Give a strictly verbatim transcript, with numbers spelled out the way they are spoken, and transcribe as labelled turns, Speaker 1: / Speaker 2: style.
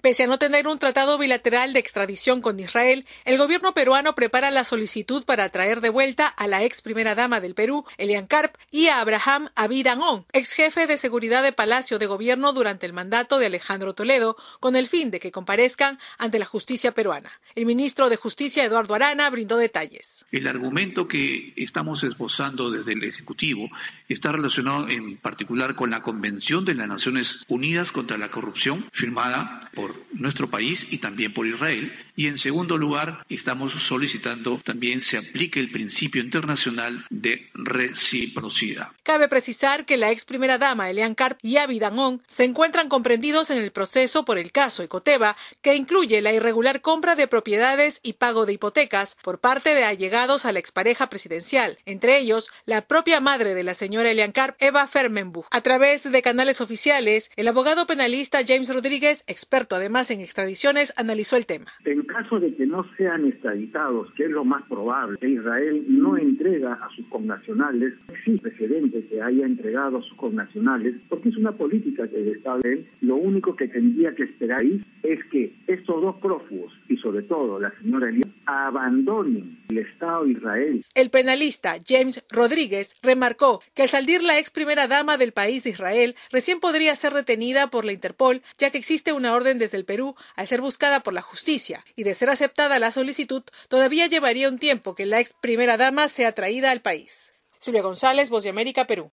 Speaker 1: Pese a no tener un tratado bilateral de extradición con Israel, el gobierno peruano prepara la solicitud para traer de vuelta a la ex primera dama del Perú, Elian Karp, y a Abraham Abid-Anon, ex jefe de seguridad de Palacio de Gobierno durante el mandato de Alejandro Toledo, con el fin de que comparezcan ante la justicia peruana. El ministro de Justicia, Eduardo Arana, brindó detalles.
Speaker 2: El argumento que estamos esbozando desde el Ejecutivo está relacionado en particular con la Convención de las Naciones Unidas contra la Corrupción, firmada por nuestro país y también por Israel. Y en segundo lugar, estamos solicitando también se aplique el principio internacional de reciprocidad.
Speaker 1: Cabe precisar que la ex primera dama Elian Karp y Abid-Anon se encuentran comprendidos en el proceso por el caso Ecoteva, que incluye la irregular compra de propiedades y pago de hipotecas por parte de allegados a la expareja presidencial, entre ellos la propia madre de la señora Elian Karp, Eva Fermenbuch. A través de canales oficiales, el abogado penalista James Rodríguez, experto además en extradiciones, analizó el tema.
Speaker 3: En caso de que no sean extraditados, que es lo más probable, que Israel no entrega a sus connacionales, existe precedente que haya entregado a sus connacionales, porque es una política que establece. Lo único que tendría que esperar ahí es que estos dos prófugos, y sobre todo la señora Elian, abandonen el Estado de Israel.
Speaker 1: El penalista James Rodríguez remarcó que al salir la ex primera dama del país de Israel, recién podría ser detenida por la Interpol, ya que existe una orden desde el Perú al ser buscada por la justicia, y de ser aceptada la solicitud, todavía llevaría un tiempo que la ex primera dama sea traída al país. Silvia González, Voz de América, Perú.